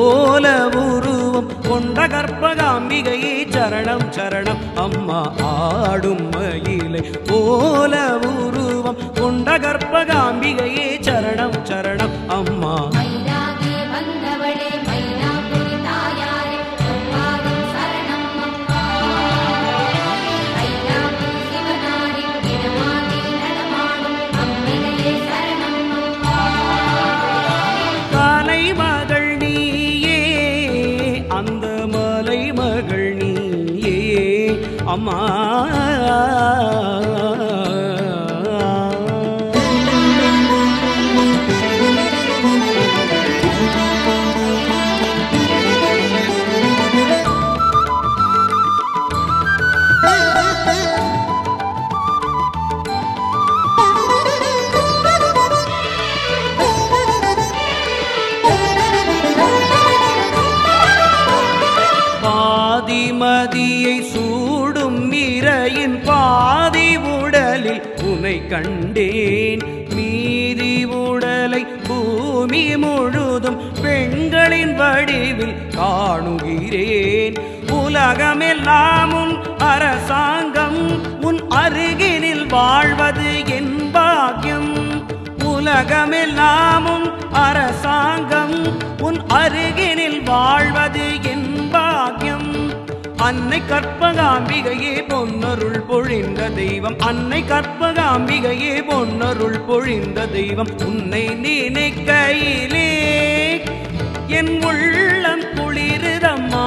போல உருவம் கொண்ட கற்பகாம்பிகையே சரணம் சரணம் அம்மா. ஆடும் மயிலை போல உருவம் கொண்ட கற்பகாம்பிகையே சரணம் சரணம் அம்மா. அம்மா பாதிமதியை சூடும் இறையின் பாதி உடலில் உனை கண்டேன். மீதி உடலை பூமி முழுதும் பெண்களின் வடிவில் காணுகிறேன். உலகமெல்லாம் உன் அரசாங்கம், உன் அருகினில் வாழ்வது என் பாக்கியம். உலகமெல்லாம் உன் அரசாங்கம், உன் அருகினில் வாழ்வது என் பாக்கியம். அன்னை கற்பகாம்பிகையே பொன்னருள் பொழிந்த தெய்வம். அன்னை கற்பகாம்பிகையே பொன்னருள் பொழிந்த தெய்வம். உன்னை நினைக்கையிலே என் உள்ளம் குளிருதம்மா.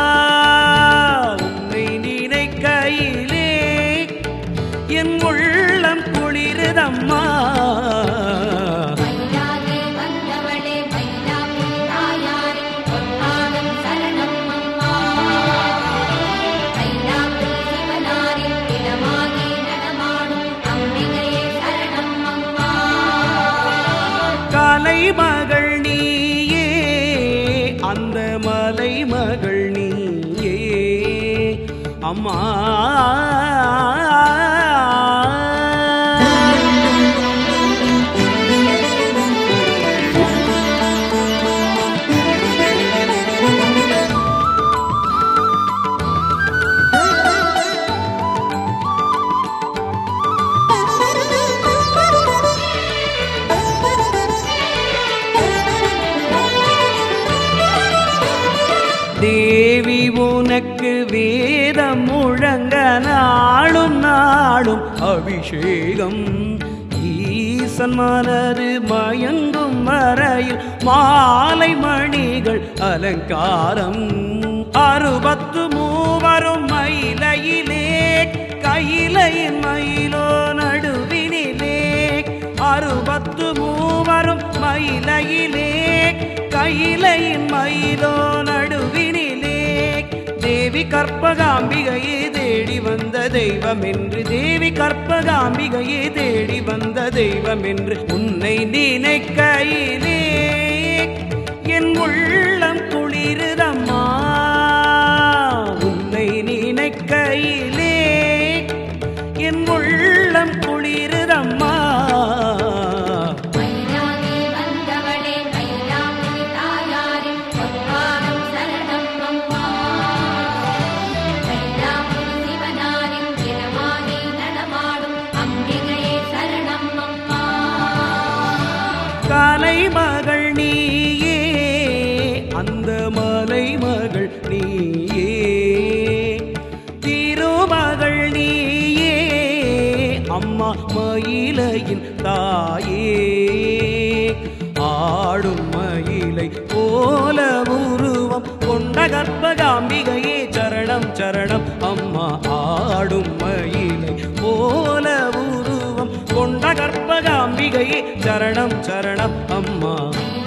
உன்னை நினைக்கையிலே என் உள்ளம் குளிருதம்மா. மகள் நீயே அந்த மலை மகள் நீயே அம்மா. தேவி உனக்கு வேதம் முழங்க நாளும் நாளும் அபிஷேகம். ஈசன் மனது மயங்கும் வரையில் மாலை மணிகள் அலங்காரம். 63 மயிலையிலே கையிலையின் மயிலோ நடுவினிலே. 63 மயிலையிலே கையிலையின் மயிலோ நடுவினிலே. தேவி கற்பகாம்பிகையே தேடி வந்த தெய்வம் என்று. தேவி கற்பகாம்பிகையே தேடி வந்த தெய்வம் என்று. உன்னை நினைக்கையிலே என் உள்ளம் குளிருதம்மா. உன்னை நினைக்கையிலே என் உள்ளம் குளிருதம்மா. காலை மகள் நீயே அந்த மலை மகள் நீயே. திருமகள் நீயே அம்மா மயிலையின் தாயே. ஆடும் மயிலை போல உருவம் கொண்ட கற்பகாம்பிகையே சரணம் சரணம் அம்மா. ஆடும் மயிலை போல உருவம் கொண்ட கற்பகாம்பிகையே சரணம் சரணம் அம்மா.